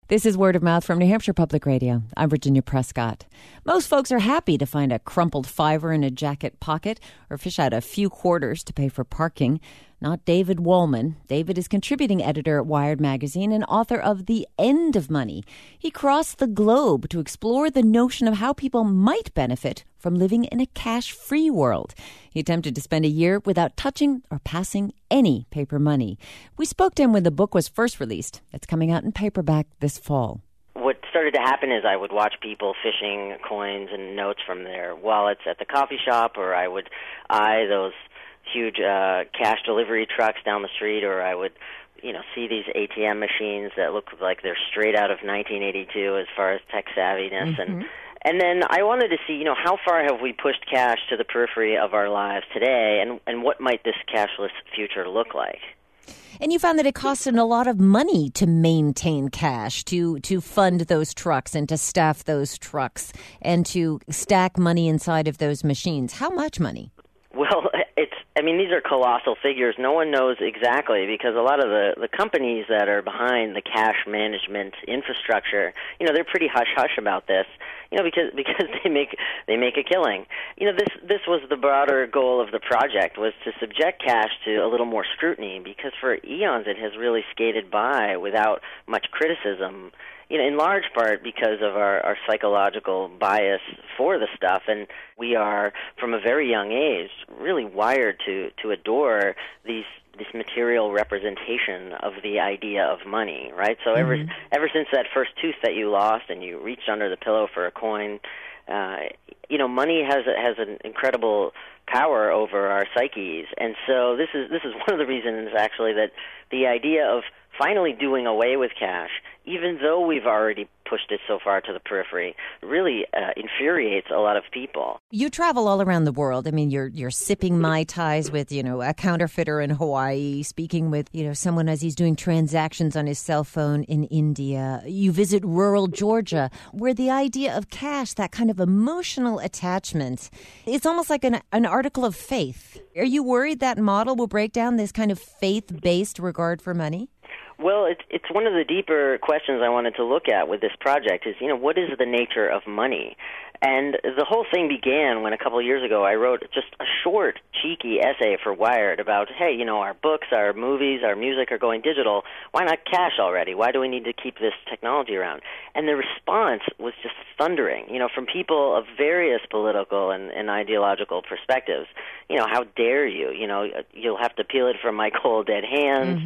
This is Word of Mouth from New Hampshire Public Radio. I'm Virginia Prescott. Most folks are happy to find a crumpled fiver in a jacket pocket or fish out a few quarters to pay for parking. Not David Wolman. David is contributing editor at Wired Magazine and author of The End of Money. He crossed the globe to explore the notion of how people might benefit from living in a cash-free world. He attempted to spend a year without touching or passing any paper money. We spoke to him when the book was first released. It's coming out in paperback this fall. What started to happen is I would watch people fishing coins and notes from their wallets at the coffee shop, or I would eye those huge cash delivery trucks down the street, or I would see these ATM machines that look like they're straight out of 1982 as far as tech savviness. And then I wanted to see, how far have we pushed cash to the periphery of our lives today, and what might this cashless future look like? And you found that it costs a lot of money to maintain cash, to fund those trucks and to staff those trucks and to stack money inside of those machines. How much money? Well, these are colossal figures. No one knows exactly because a lot of the companies that are behind the cash management infrastructure, they're pretty hush-hush about this, because they make a killing. This was the broader goal of the project, was to subject cash to a little more scrutiny, because for eons it has really skated by without much criticism, in large part because of our psychological bias for the stuff. And we are, from a very young age, really wired to adore this material representation of the idea of money, right? So ever since that first tooth that you lost and you reached under the pillow for a coin, money has an incredible power over our psyches. And so this is one of the reasons, actually, that the idea of finally doing away with cash, even though we've already pushed it so far to the periphery, really infuriates a lot of people. You travel all around the world. You're sipping Mai Tais with, a counterfeiter in Hawaii, speaking with, someone as he's doing transactions on his cell phone in India. You visit rural Georgia, where the idea of cash, that kind of emotional attachment, it's almost like an article of faith. Are you worried that model will break down this kind of faith-based regard for money? Well, it's one of the deeper questions I wanted to look at with this project is, what is the nature of money? And the whole thing began when a couple of years ago I wrote just a short, cheeky essay for Wired about, hey, our books, our movies, our music are going digital. Why not cash already? Why do we need to keep this technology around? And the response was just thundering, from people of various political and ideological perspectives. How dare you? You'll have to peel it from my cold, dead hands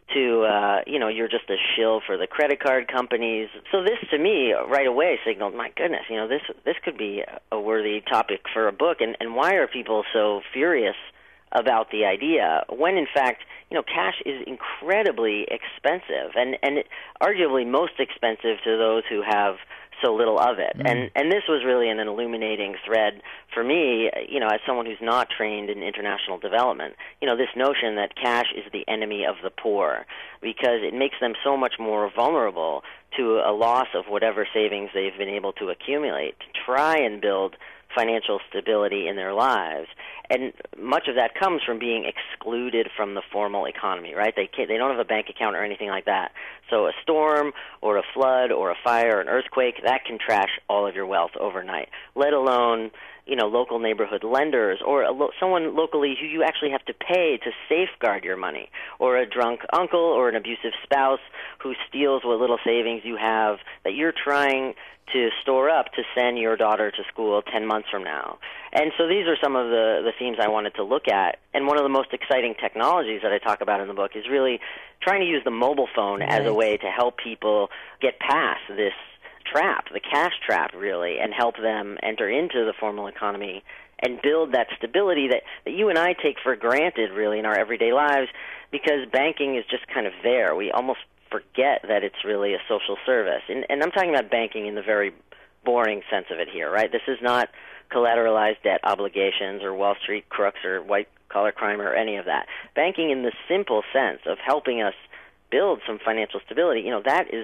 to, you're just a shill for the credit card companies. So this, to me, right away signaled, my goodness, this could be a worthy topic for a book. And why are people so furious about the idea when, in fact, cash is incredibly expensive and arguably most expensive to those who have so little of it. And this was really an illuminating thread for me, as someone who's not trained in international development, this notion that cash is the enemy of the poor because it makes them so much more vulnerable to a loss of whatever savings they've been able to accumulate to try and build financial stability in their lives. And much of that comes from being excluded from the formal economy, right? They don't have a bank account or anything like that. So a storm or a flood or a fire or an earthquake, that can trash all of your wealth overnight, let alone local neighborhood lenders or someone locally who you actually have to pay to safeguard your money, or a drunk uncle or an abusive spouse who steals what little savings you have that you're trying to store up to send your daughter to school 10 months from now. And so these are some of the themes I wanted to look at. And one of the most exciting technologies that I talk about in the book is really trying to use the mobile phone as a way to help people get past this trap, the cash trap, really, and help them enter into the formal economy and build that stability that you and I take for granted, really, in our everyday lives, because banking is just kind of there. We almost forget that it's really a social service. And I'm talking about banking in the very boring sense of it here, right? This is not collateralized debt obligations or Wall Street crooks or white-collar crime or any of that. Banking in the simple sense of helping us build some financial stability, that is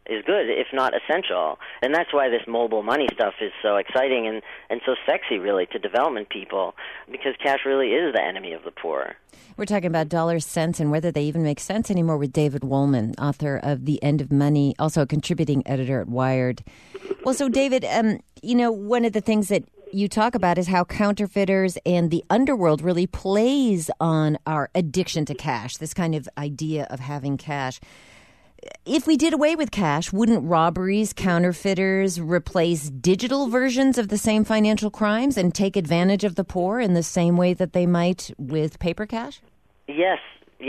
is good, if not essential. And that's why this mobile money stuff is so exciting and so sexy, really, to development people, because cash really is the enemy of the poor. We're talking about dollars, cents, and whether they even make sense anymore with David Wolman, author of The End of Money, also a contributing editor at Wired. Well, so David, one of the things that you talk about is how counterfeiters and the underworld really plays on our addiction to cash, this kind of idea of having cash. If we did away with cash, wouldn't robberies, counterfeiters replace digital versions of the same financial crimes and take advantage of the poor in the same way that they might with paper cash? Yes,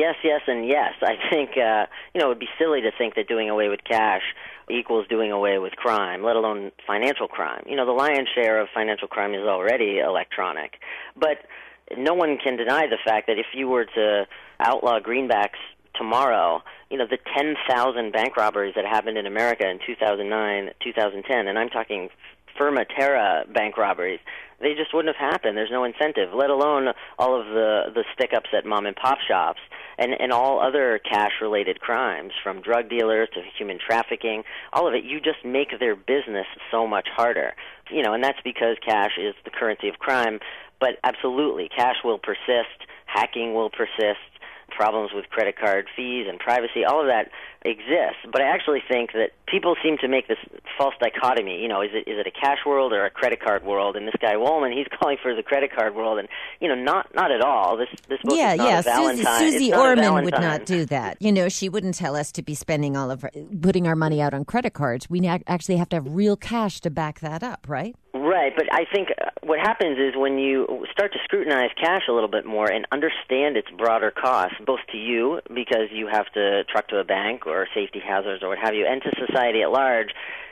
and yes. I think, it would be silly to think that doing away with cash equals doing away with crime, let alone financial crime. The lion's share of financial crime is already electronic. But no one can deny the fact that if you were to outlaw greenbacks tomorrow, the 10,000 bank robberies that happened in America in 2009, 2010, and I'm talking Firma Terra bank robberies, they just wouldn't have happened. There's no incentive, let alone all of the stick-ups at mom-and-pop shops and all other cash-related crimes, from drug dealers to human trafficking, all of it. You just make their business so much harder. And that's because cash is the currency of crime. But absolutely, cash will persist, hacking will persist, problems with credit card fees and privacy, all of that exists. But I actually think that people seem to make this false dichotomy. Is it a cash world or a credit card world? And this guy Wolman, he's calling for the credit card world, and not at all. This book is not a Valentine. Susie Orman would not do that. She wouldn't tell us to be spending putting our money out on credit cards. We actually have to have real cash to back that up, right? Right, but I think what happens is when you start to scrutinize cash a little bit more and understand its broader costs, both to you, because you have to truck to a bank or safety hazards or what have you, and to society at large,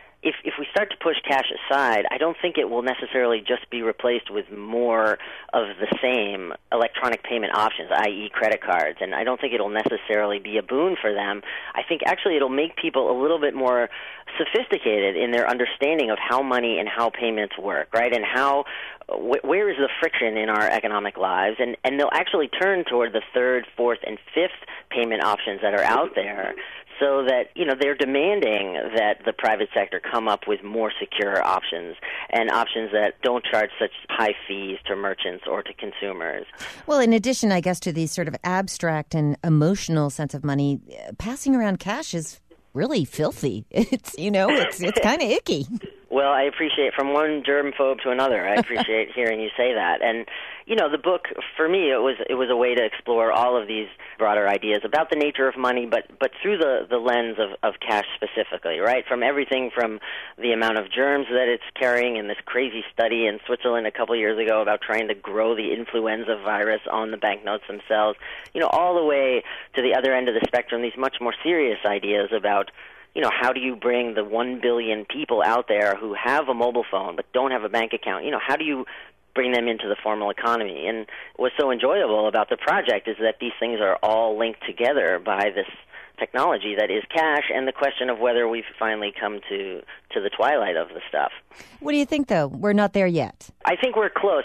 if we start to push cash aside, I don't think it will necessarily just be replaced with more of the same electronic payment options, i.e. credit cards, and I don't think it'll necessarily be a boon for them. I think actually it'll make people a little bit more sophisticated in their understanding of how money and how payments work, right, and where is the friction in our economic lives, and they'll actually turn toward the third, fourth, and fifth payment options that are out there, so that, they're demanding that the private sector come up with more secure options and options that don't charge such high fees to merchants or to consumers. Well, in addition, I guess, to these sort of abstract and emotional sense of money, passing around cash is really filthy. It's kind of icky. Well, I appreciate, from one germphobe to another, I appreciate hearing you say that. And, the book, for me, it was a way to explore all of these broader ideas about the nature of money, but through the lens of cash specifically, right? From everything from the amount of germs that it's carrying, in this crazy study in Switzerland a couple years ago about trying to grow the influenza virus on the banknotes themselves, all the way to the other end of the spectrum, these much more serious ideas about how do you bring the 1 billion people out there who have a mobile phone but don't have a bank account? How do you bring them into the formal economy? And what's so enjoyable about the project is that these things are all linked together by this technology that is cash, and the question of whether we've finally come to the twilight of the stuff. What do you think, though? We're not there yet. I think we're close.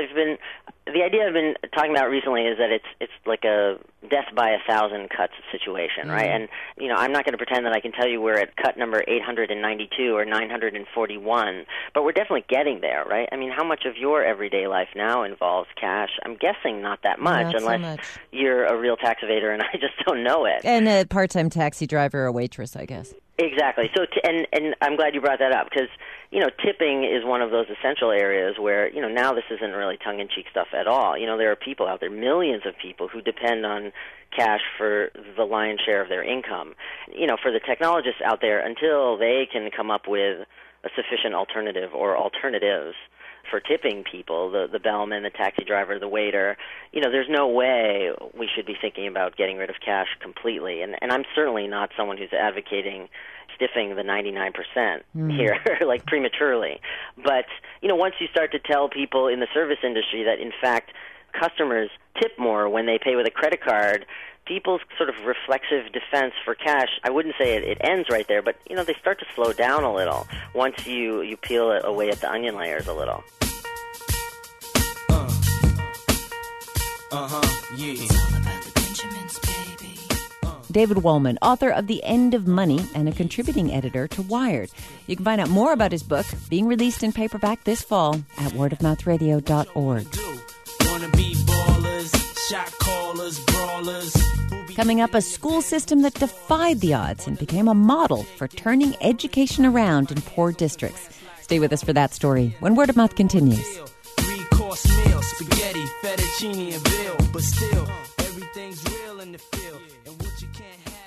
The idea I've been talking about recently is that it's like a death by 1,000 cuts situation, right? And, I'm not going to pretend that I can tell you we're at cut number 892 or 941, but we're definitely getting there, right? I mean, how much of your everyday life now involves cash? I'm guessing not that much, unless you're a real tax evader and I just don't know it. And a part-time taxi driver or waitress, I guess. Exactly. So, and I'm glad you brought that up, because, tipping is one of those essential areas where, now this isn't really tongue-in-cheek stuff at all. There are people out there, millions of people, who depend on cash for the lion's share of their income. For the technologists out there, until they can come up with a sufficient alternative or alternatives for tipping people, the bellman, the taxi driver, the waiter, there's no way we should be thinking about getting rid of cash completely. And I'm certainly not someone who's advocating stiffing the 99% here, like prematurely. But, once you start to tell people in the service industry that, in fact, customers tip more when they pay with a credit card, people's sort of reflexive defense for cash, I wouldn't say it ends right there, but, they start to slow down a little once you peel it away at the onion layers a little. Yeah. David Wolman, author of The End of Money and a contributing editor to Wired. You can find out more about his book, being released in paperback this fall, at wordofmouthradio.org. Coming up, a school system that defied the odds and became a model for turning education around in poor districts. Stay with us for that story when Word of Mouth continues. Three-course meal, spaghetti, fettuccine, and veal, but still, everything's real in the field, and what you can't have.